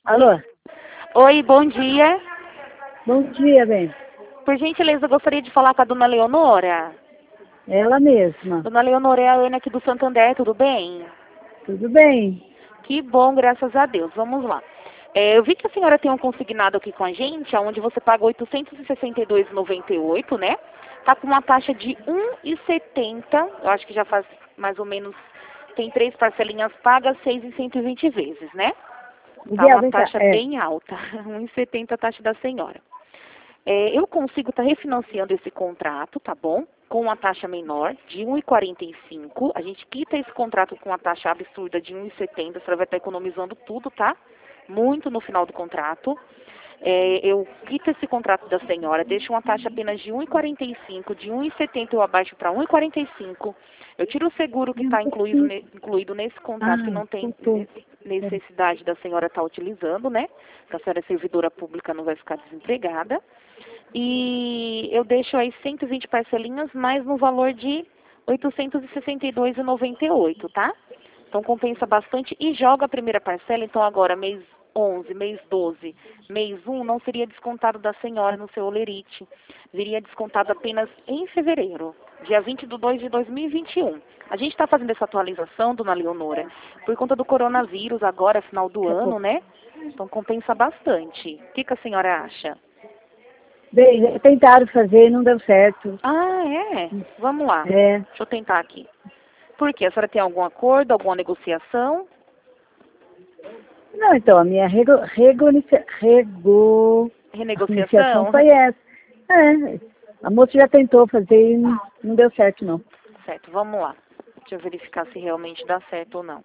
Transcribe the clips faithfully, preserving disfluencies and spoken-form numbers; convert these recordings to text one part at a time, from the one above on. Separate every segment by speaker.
Speaker 1: Alô?
Speaker 2: Oi, bom dia.
Speaker 1: Bom dia, bem.
Speaker 2: Por gentileza, eu gostaria de falar com a dona Leonora.
Speaker 1: Ela mesma.
Speaker 2: Dona Leonora é a Ana aqui do Santander, tudo bem?
Speaker 1: Tudo bem?
Speaker 2: Que bom, graças a Deus. Vamos lá. É, eu vi que a senhora tem um consignado aqui com a gente, onde você paga oitocentos e sessenta e dois reais e noventa e oito centavos, né? Tá com uma taxa de um real e setenta centavos. Eu acho que já faz mais ou menos, tem três parcelinhas pagas, seis em cento e vinte vezes, né? Tá
Speaker 1: Miguel,
Speaker 2: uma
Speaker 1: vem cá.
Speaker 2: taxa
Speaker 1: É.
Speaker 2: bem alta, um real e setenta centavos a taxa da senhora. É, eu consigo estar refinanciando esse contrato, tá bom? Com uma taxa menor, de um real e quarenta e cinco centavos. A gente quita esse contrato com uma taxa absurda de um real e setenta centavos. A senhora vai estar economizando tudo, tá? Muito no final do contrato. É, eu quito esse contrato da senhora, deixo uma taxa apenas de um real e quarenta e cinco centavos, de um real e setenta centavos eu abaixo para um real e quarenta e cinco centavos. Eu tiro o seguro que está incluído, ne- incluído nesse contrato, que
Speaker 1: Ah,
Speaker 2: não tem
Speaker 1: voltou.
Speaker 2: necessidade da senhora estar utilizando, né? Que a senhora é servidora pública, não vai ficar desempregada. E eu deixo aí cento e vinte parcelinhas, mais no valor de oitocentos e sessenta e dois reais e noventa e oito centavos, tá? Então compensa bastante e joga a primeira parcela, então agora mês onze, mês doze, mês um não seria descontado da senhora no seu olerite. Viria descontado apenas em fevereiro, dia vinte de dois de dois mil e vinte e um. A gente está fazendo essa atualização, dona Leonora, por conta do coronavírus agora, final do
Speaker 1: Daqui a
Speaker 2: ano,
Speaker 1: pouco.
Speaker 2: né? Então compensa bastante. O que, que a senhora acha?
Speaker 1: Bem, tentaram fazer e não deu certo.
Speaker 2: Ah, é? Vamos lá.
Speaker 1: É.
Speaker 2: Deixa eu tentar aqui. Por quê? A senhora tem algum acordo, alguma negociação?
Speaker 1: Não, então, a minha rego, regonicia, rego, a iniciação
Speaker 2: Renegociação?
Speaker 1: foi essa. É. A moça já tentou fazer e não, não deu certo, não.
Speaker 2: Certo, vamos lá. Deixa eu verificar se realmente dá certo ou não.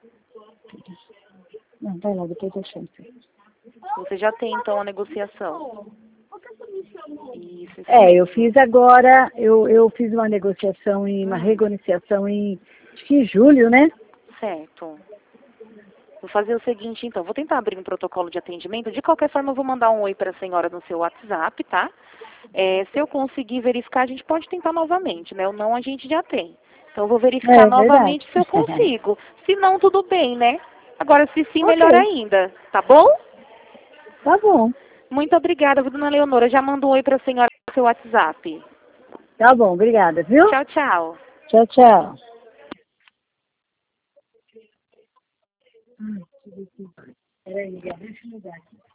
Speaker 1: Não, vai lá, depois eu chamo.
Speaker 2: Você já tem, então, a negociação. Isso, isso
Speaker 1: É, eu
Speaker 2: mesmo.
Speaker 1: fiz agora, eu, eu fiz uma negociação, em, uma
Speaker 2: Hum,
Speaker 1: renegociação em, acho que em julho, né?
Speaker 2: certo. Vou fazer o seguinte, então. Vou tentar abrir um protocolo de atendimento. De qualquer forma, eu vou mandar um oi para a senhora no seu WhatsApp, tá? É, se eu conseguir verificar, a gente pode tentar novamente, né? O não a gente já tem. Então, eu vou verificar
Speaker 1: É verdade.
Speaker 2: novamente se eu consigo. Se não, tudo bem, né? Agora, se sim, melhor
Speaker 1: Ok,
Speaker 2: ainda. Tá bom?
Speaker 1: tá bom.
Speaker 2: Muito obrigada, viu, dona Leonora. Já mando um oi para a senhora no seu WhatsApp.
Speaker 1: Tá bom, obrigada, viu?
Speaker 2: Tchau, tchau.
Speaker 1: Tchau, tchau. Peraí, Miguel, deixa eu mudar aqui.